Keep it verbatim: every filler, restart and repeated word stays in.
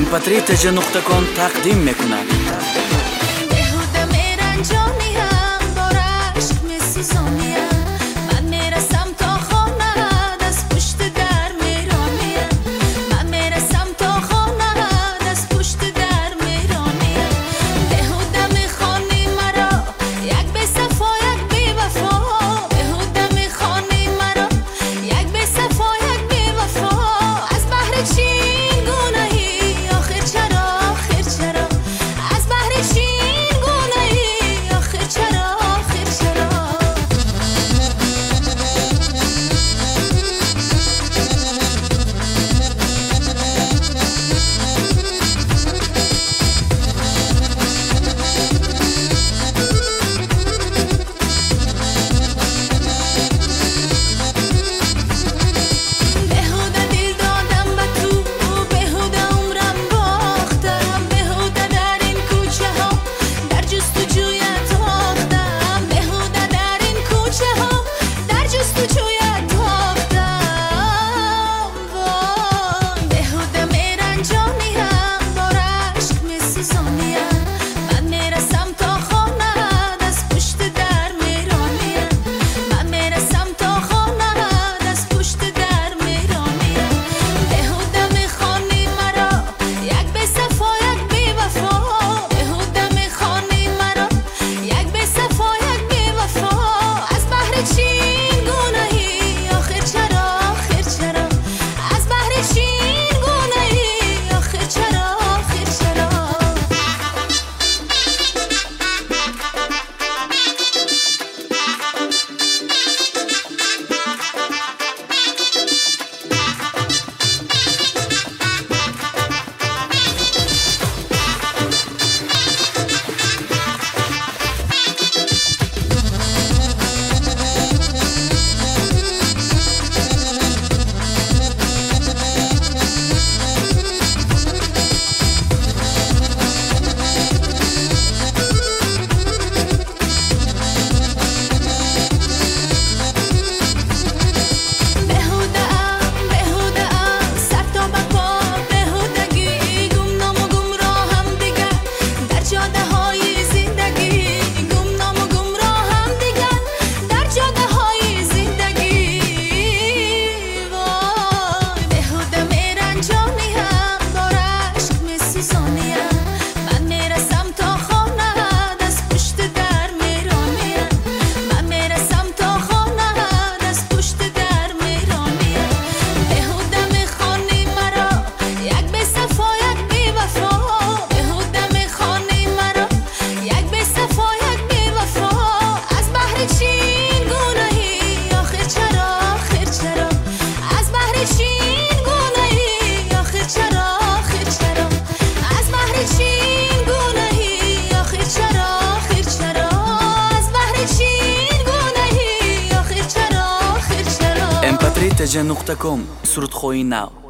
ام پی تری تی جی نقطه کام تقدیم میکند. بهوده میرنجانیم با رشک میسوزانیم، من میرسم تا خانه دست پشت در میرانیم، من میرسم تا خانه دست پشت در میرانیم. بهوده میخوانی مرا یک بی صفا یک بی وفا، بهوده میخوانی مرا یک بی صفا یک بی وفا. از بهر چی این گناهی آخر چرا آخر چرا، از بهر چی این گناهی آخر چرا آخر چرا. بهوده دل دادم به تو، بهوده عمرم باختم، بهوده در این کوچه ها در جستجویت تاختم، بهوده در این کوچه ها در جستجویت تاختم. وای بهوده میرنجانیم با رشک میسوزانیم، من میرسم تا خانه دست پشت در میرانیم، من میرسم تا خانه دست پشت در میرانیم. بهوده میخوانی مرا یک بی صفا یک بی وفا، بهوده میخوانی مرا یک بی صفا یک بی وفا. از بهر چی این گناهی آخر چرا آخر چرا، از بهر چی این گناهی آخر چرا آخر چرا. بهوده ام بهوده ام سر تا به پا بهودگی، گمنام و گمراهم دیگر در جاده های زندگی، گمنام و گمراهم دیگر در جاده های زندگی. وای بهوده میرنجانیم با رشک میسوزانیم، من میرسم تا خانه دست پشت در میرانیم، من میرسم تا خانه دست پشت در میرانیم. بهوده میخوانی مرا یک بی صفا یک بی وفا، بهوده میخوانی مرا یک بی صفا یک بی وفا. از بهر چی این گناهی آخر چرا آخر چرا، از بهر چی این گناهی آخر چرا آخر چرا، از بهر چی این گناهی آخر چرا آخر چرا، از بهر چی این گناهی آخر چرا آخر چرا. ام پی تری تی جی نقطه کام سرودخویی نو.